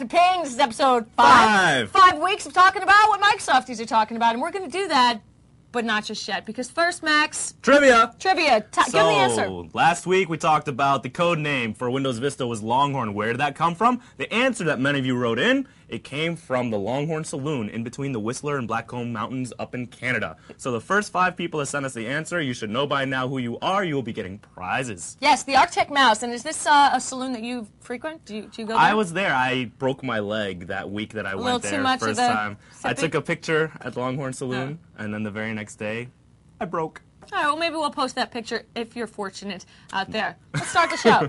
After Ping. This is episode 5. 5 weeks of talking about what Microsofties are talking about, and we're going to do that, but not just yet. Because first, Max... Trivia! Give me the answer. Last week we talked about the code name for Windows Vista was Longhorn. Where did that come from? The answer that many of you wrote in, it came from the Longhorn Saloon in between the Whistler and Blackcomb Mountains up in Canada. So the first 5 people that sent us the answer, you should know by now who you are. You will be getting prizes. Yes, the Arctic Mouse. And is this a saloon that you frequent? Do you go there? I was there. I broke my leg that week that I went there. Too much first of the time. I took a picture at the Longhorn Saloon, and then the very next day, I broke. All right, well, maybe we'll post that picture if you're fortunate out there. Let's start the show.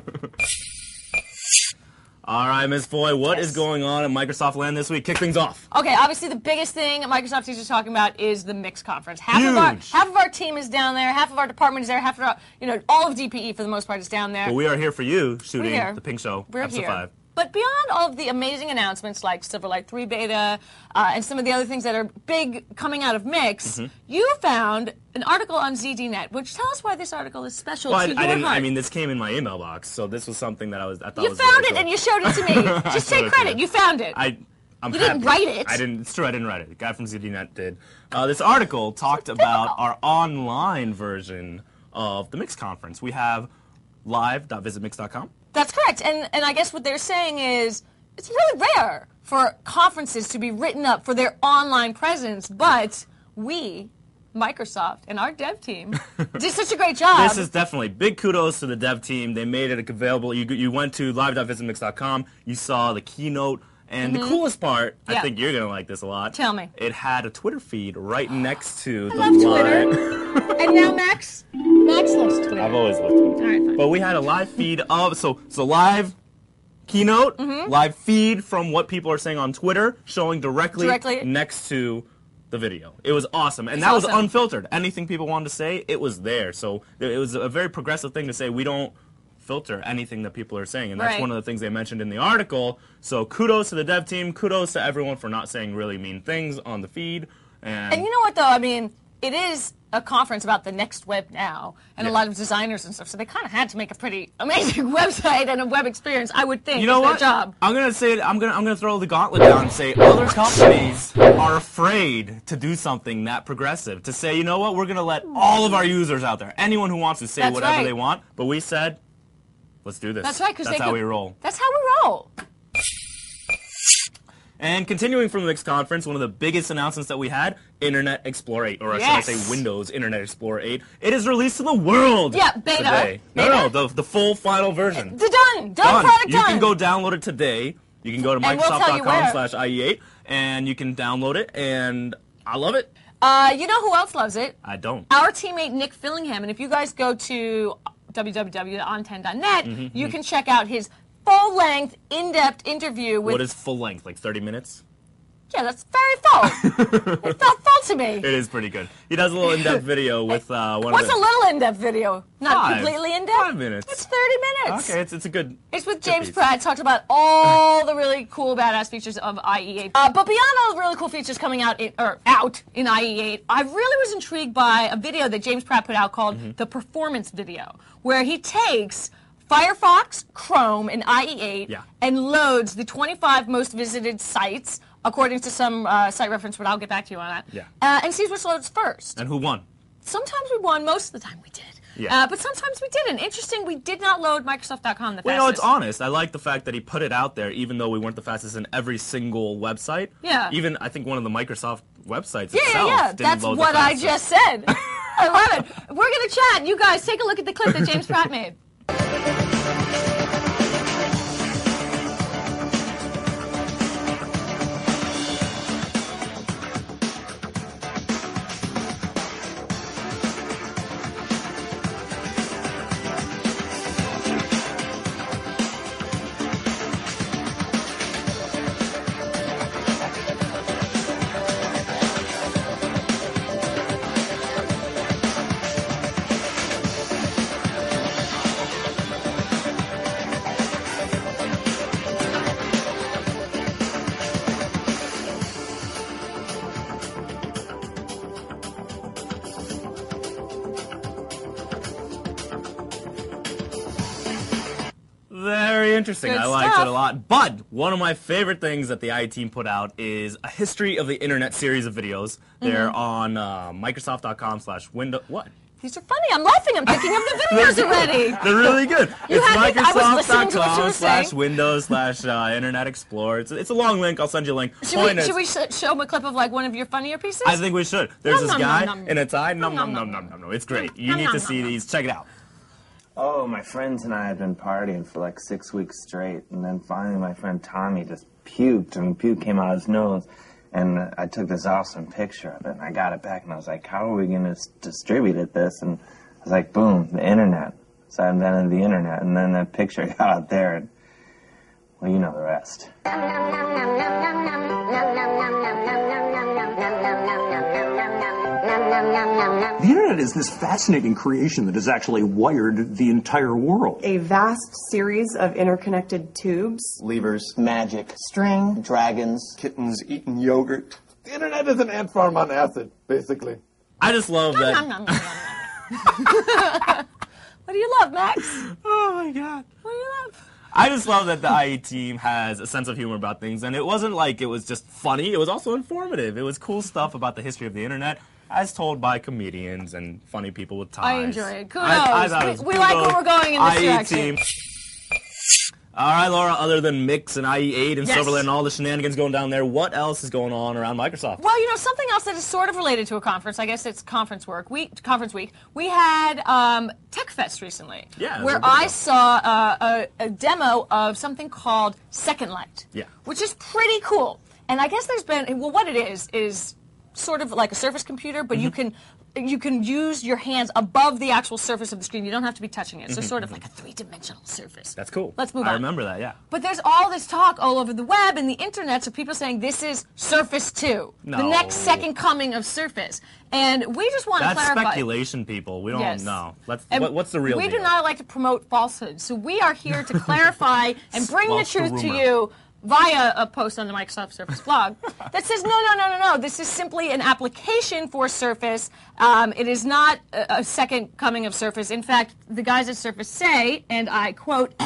All right, Ms. Foy, what is going on at Microsoft Land this week? Kick things off. Okay, obviously the biggest thing Microsoft is talking about is the Mix conference. Half of our team is down there, half of our department is there, half of our, all of DPE for the most part is down there. But we are here for you, shooting the Pink Show, episode 5. But beyond all of the amazing announcements like Silverlight 3 beta and some of the other things that are big coming out of Mix, you found an article on ZDNet, which tell us why this article is special to your heart. I mean, this came in my email box, so this was something that I thought you was found really it cool. And you showed it to me. Just take credit. You found it. You didn't write it. It's true, I didn't write it. The guy from ZDNet did. This article talked about our online version of the Mix conference. We have live.visitmix.com. That's correct. And I guess what they're saying is it's really rare for conferences to be written up for their online presence, but we, Microsoft, and our dev team did such a great job. This is definitely big kudos to the dev team. They made it available. You went to live.visitmix.com. You saw the keynote. And the coolest part, I think you're going to like this a lot. Tell me. It had a Twitter feed right next to the love Twitter. And now Max loves Twitter. I've always loved Twitter. All right, fine. But we had a live feed of, so live keynote, live feed from what people are saying on Twitter, showing directly next to the video. It was awesome. And that was unfiltered. Anything people wanted to say, it was there. So it was a very progressive thing to say. We don't filter anything that people are saying, and that's one of the things they mentioned in the article. So kudos to the dev team, kudos to everyone for not saying really mean things on the feed. And you know what, though? I mean, it is a conference about the next web now, and a lot of designers and stuff, so they kind of had to make a pretty amazing website and a web experience, I would think. You know what? Their job. I'm gonna say I'm gonna throw the gauntlet down and say other companies are afraid to do something that progressive. To say, you know what, we're gonna let all of our users out there, anyone who wants to say whatever they want, but we said, let's do this. That's right, because that's how we roll. That's how we roll. And continuing from the Mix conference, one of the biggest announcements that we had, Internet Explorer 8, or should I say Windows Internet Explorer 8. It is released to the world beta. today. Beta? No, the full final version. Done product You can go download it today. You can go to Microsoft.com/IE8, and you can download it, and I love it. You know who else loves it? I don't. Our teammate Nick Fillingham, and if you guys go to www.on10.net, you can check out his full-length, in-depth interview with... What is full length? Like 30 minutes? Yeah, that's very full. It felt full to me. It is pretty good. He does a little in-depth video with one of the... What's a little in-depth video? Not completely in-depth? 5 minutes. It's 30 minutes. Okay, it's a good... It's with James Pratt. Talked about all the really cool, badass features of IE8. But beyond all the really cool features coming out in IE8, I really was intrigued by a video that James Pratt put out called the Performance Video, where he takes Firefox, Chrome, and IE8 and loads the 25 most visited sites, according to some site reference, but I'll get back to you on that. Yeah. And sees which loads first. And who won? Sometimes we won. Most of the time we did. Yeah. But sometimes we didn't. Interesting, we did not load Microsoft.com the fastest. Well, it's honest. I like the fact that he put it out there, even though we weren't the fastest in every single website. Yeah. Even, I think, one of the Microsoft websites itself didn't That's load what the I fastest. just said. I love it. We're going to chat. You guys, take a look at the clip that James Pratt made. very interesting. Good I liked stuff. it a lot. But one of my favorite things that the IE team put out is a history of the internet series of videos. They're on Microsoft.com/window. What? These are funny. I'm laughing. I'm thinking of the videos already. They're really good. It's I was listening to what you were saying. Microsoft.com/Windows/Internet Explorer. It's a long link. I'll send you a link. Should we show them a clip of like one of your funnier pieces? I think we should. There's this guy nom, nom. in a tie. Nom, nom, nom, No. It's great. You need to see these. Check it out. Oh, my friends and I had been partying for like 6 weeks straight, and then finally my friend Tommy just puked, and puke came out his nose, and I took this awesome picture of it, and I got it back, and I was like, how are we going to distribute this? And I was like, boom, the internet. So I invented the internet, and then that picture got out there, and, well, you know the rest. The internet is this fascinating creation that has actually wired the entire world. A vast series of interconnected tubes. Levers, magic, string, dragons, kittens eating yogurt. The internet is an ant farm on acid, basically. I just love that. What do you love, Max? Oh my god. What do you love? I just love that the IE team has a sense of humor about things, and it wasn't like it was just funny, it was also informative. It was cool stuff about the history of the internet, as told by comedians and funny people with ties. I enjoy it. Kudos. I thought it was we like where we're going in this IE direction. team. All right, Laura, other than Mix and IE8 and Yes. Silverland and all the shenanigans going down there, what else is going on around Microsoft? Well, you know, something else that is sort of related to a conference, I guess it's conference week. We had TechFest recently, Yeah, where I saw a demo of something called Second Light, Yeah. which is pretty cool. And I guess there's been, well, what it is sort of like a Surface computer, but you can use your hands above the actual surface of the screen. You don't have to be touching it. So sort of like a three-dimensional surface. That's cool. Let's move on. I remember that, yeah. But there's all this talk all over the web and the internet, so people saying this is Surface 2, the No. next second coming of Surface. And we just want to That's clarify. speculation, people. We don't Yes. know. And What's the real We deal? do not like to promote falsehoods, so we are here to clarify and bring the False to truth to rumor. you via a post on the Microsoft Surface blog that says, no, this is simply an application for Surface. It is not a second coming of Surface. In fact, the guys at Surface say, and I quote,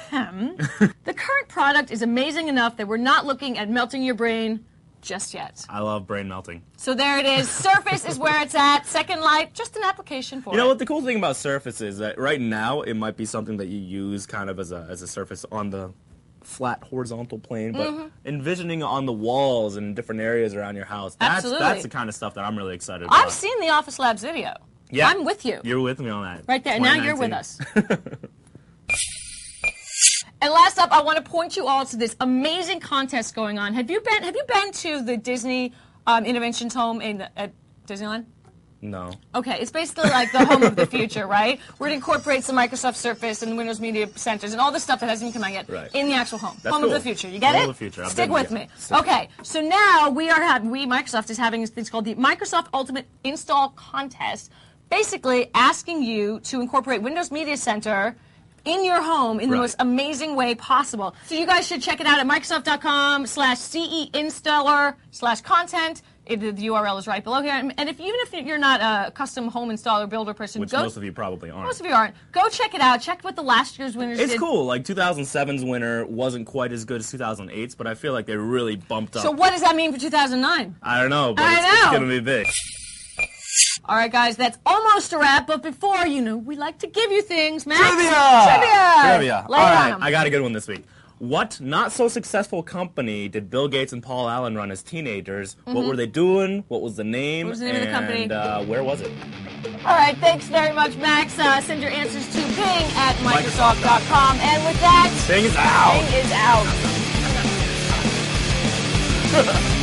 the current product is amazing enough that we're not looking at melting your brain just yet. I love brain melting. So there it is. Surface is where it's at. Second Light, just an application for it. You know what? The cool thing about Surface is that right now it might be something that you use kind of as a surface on the flat horizontal plane, but envisioning on the walls and different areas around your house, that's the kind of stuff that I'm really excited about. I've seen the Office Labs video. Yeah. I'm with you. You're with me on that. Right there. Now you're with 2019. us. And last up, I want to point you all to this amazing contest going on. Have you been to the Disney Interventions Home at Disneyland? No. Okay, it's basically like the home of the future, right? Where it incorporates the Microsoft Surface and the Windows Media Centers and all the stuff that hasn't even come out yet in the actual home. That's home of cool. the future. You get Home it? of the future. Stick with me. Okay, so now Microsoft is having this called the Microsoft Ultimate Install Contest, basically asking you to incorporate Windows Media Center in your home in the most amazing way possible. So you guys should check it out at Microsoft.com/CEinstaller/content. The URL is right below here. And even if you're not a custom home installer builder person, Which most of you probably aren't. Most of you aren't. Go check it out. Check what the last year's winners did. It's cool. Like 2007's winner wasn't quite as good as 2008's, but I feel like they really bumped up. So what does that mean for 2009? I don't know, but it's going to be big. All right, guys, that's almost a wrap. But before, we like to give you things, Max. Trivia. Lay All it right, on 'em. I got a good one this week. What not-so-successful company did Bill Gates and Paul Allen run as teenagers? What were they doing? What was the name? What was the name of the company? And where was it? All right, thanks very much, Max. Send your answers to Bing@Microsoft.com. And with that, Bing is out. Bing is out.